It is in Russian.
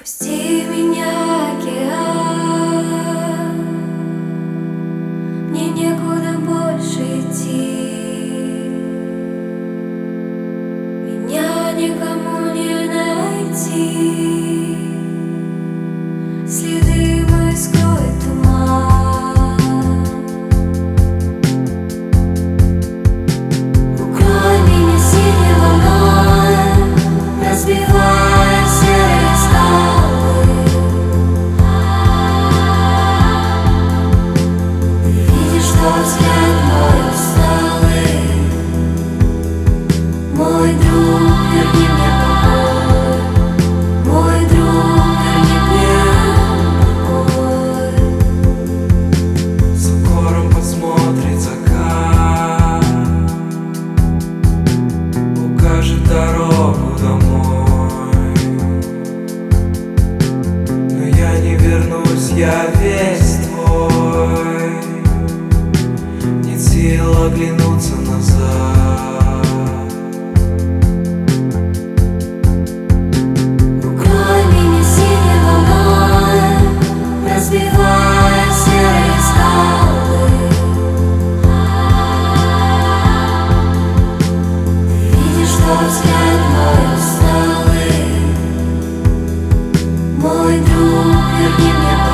Пусти меня, океан, мне некуда больше идти. Меня никому не найти. Следы мои скроет туман. Укрой меня синей волной, разбивая серые скалы. Ты видишь, что взгляд мой усталый. Мой друг, верни мне покой. Мой друг, верни мне покой. За гором посмотрит закат, укажет дорогу домой. Но я не вернусь, я весь твой. Нет сил оглянуться назад. Укрой меня синей волной, разбивая серые скалы. Ты видишь, что взгляд мой усталый. Мой друг, верни мне покой.